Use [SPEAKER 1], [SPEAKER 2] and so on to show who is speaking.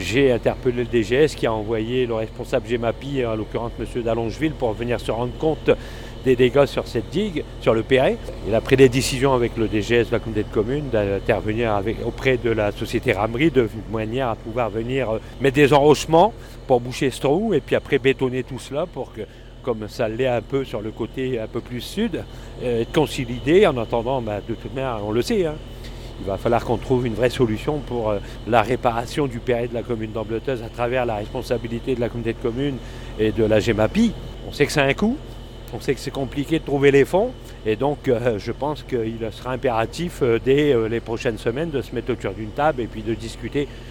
[SPEAKER 1] J'ai interpellé le DGS qui a envoyé le responsable GEMAPI, en l'occurrence M. d'Allongeville, pour venir se rendre compte des dégâts sur cette digue, sur le Perret. Il a pris des décisions avec le DGS de la communauté de communes d'intervenir auprès de la société Ramerie de manière à pouvoir venir mettre des enrochements pour boucher ce trou et puis après bétonner tout cela pour que, comme ça l'est un peu sur le côté un peu plus sud, être consolidé en attendant, de toute manière, on le sait, il va falloir qu'on trouve une vraie solution pour la réparation du Perret de la commune d'Ambleteuse à travers la responsabilité de la communauté de communes et de la GEMAPI. On sait que c'est un coût, on sait que c'est compliqué de trouver les fonds et donc je pense qu'il sera impératif dès les prochaines semaines de se mettre autour d'une table et puis de discuter